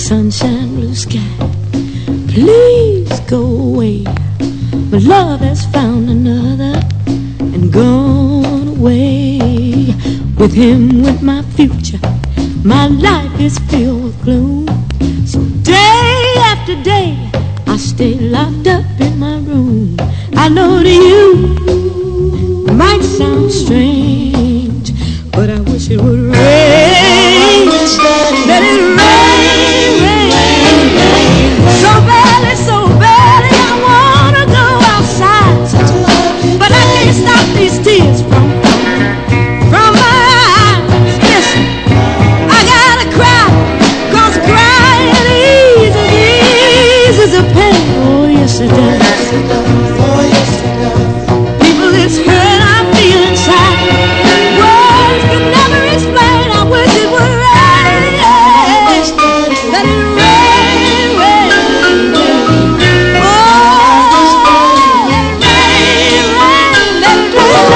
sunshine, blue sky. Please go away. My love has found another and gone away. With him, with my future, my life is filled with gloom. So day after day, I stay locked up in my room. I know to you it might sound strange, but I wish it would rain. Let it rain, rain, rain. So badly, so badly, I wanna go outside, but I can't stop these tears from my eyes. Listen, I gotta cry, 'cause crying eases the pain. Oh yes it does.